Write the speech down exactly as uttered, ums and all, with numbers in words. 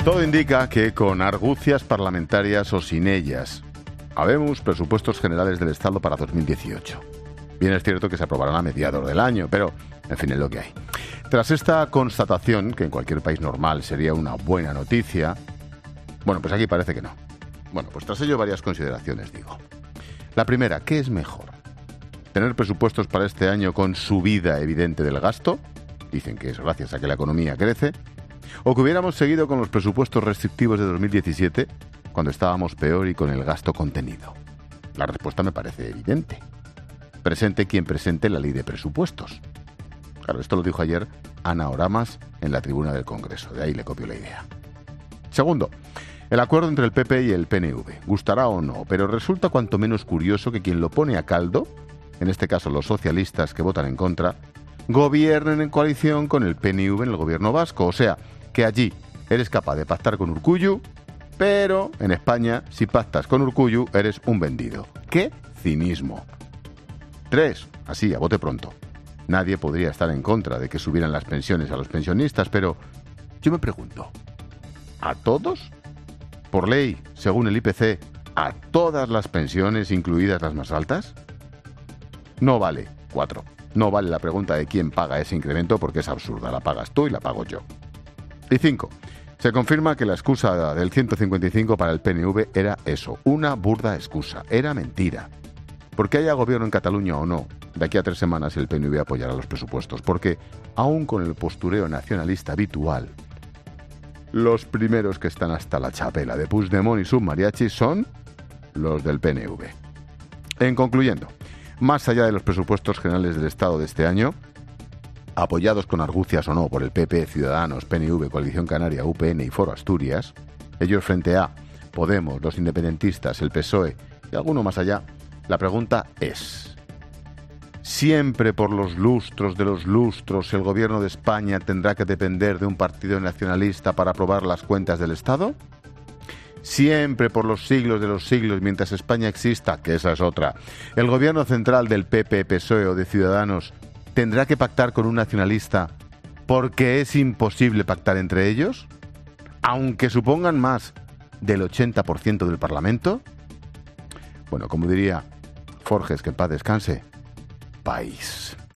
Todo indica que con argucias parlamentarias o sin ellas, habemos presupuestos generales del Estado para dos mil dieciocho. Bien es cierto que se aprobarán a mediados del año, pero, en fin, es lo que hay. Tras esta constatación, que en cualquier país normal sería una buena noticia, bueno, pues aquí parece que no. Bueno, pues tras ello varias consideraciones, digo. La primera, ¿qué es mejor? ¿Tener presupuestos para este año con subida evidente del gasto? Dicen que es gracias a que la economía crece. ¿O que hubiéramos seguido con los presupuestos restrictivos de dos mil diecisiete, cuando estábamos peor y con el gasto contenido? La respuesta me parece evidente. Presente quien presente la ley de presupuestos. Claro, esto lo dijo ayer Ana Oramas en la tribuna del Congreso. De ahí le copio la idea. Segundo, el acuerdo entre el P P y el P N V. Gustará o no, pero resulta cuanto menos curioso que quien lo pone a caldo, en este caso los socialistas que votan en contra, gobiernen en coalición con el P N V en el gobierno vasco. O sea, que allí eres capaz de pactar con Urkullu, pero en España, si pactas con Urkullu, eres un vendido. ¡Qué cinismo! Tres, así, a bote pronto. Nadie podría estar en contra de que subieran las pensiones a los pensionistas, pero yo me pregunto, ¿a todos? Por ley, según el I P C, ¿a todas las pensiones, incluidas las más altas? No vale, cuatro. No vale la pregunta de quién paga ese incremento porque es absurda. La pagas tú y la pago yo. Y cinco. Se confirma que la excusa del ciento cincuenta y cinco para el P N V era eso, una burda excusa. Era mentira. Porque haya gobierno en Cataluña o no, de aquí a tres semanas el P N V apoyará los presupuestos. Porque, aún con el postureo nacionalista habitual, los primeros que están hasta la chapela de Puigdemont y sus mariachis son los del P N V. En concluyendo, más allá de los presupuestos generales del Estado de este año, apoyados con argucias o no por el P P, Ciudadanos, P N V, Coalición Canaria, U P N y Foro Asturias, ellos frente a Podemos, los independentistas, el P S O E y alguno más allá, la pregunta es: ¿siempre por los lustros de los lustros el gobierno de España tendrá que depender de un partido nacionalista para aprobar las cuentas del Estado? ¿Siempre por los siglos de los siglos mientras España exista, que esa es otra, el gobierno central del P P, P S O E o de Ciudadanos tendrá que pactar con un nacionalista porque es imposible pactar entre ellos? Aunque supongan más del ochenta por ciento del Parlamento. Bueno, como diría Forges, que en paz descanse, país.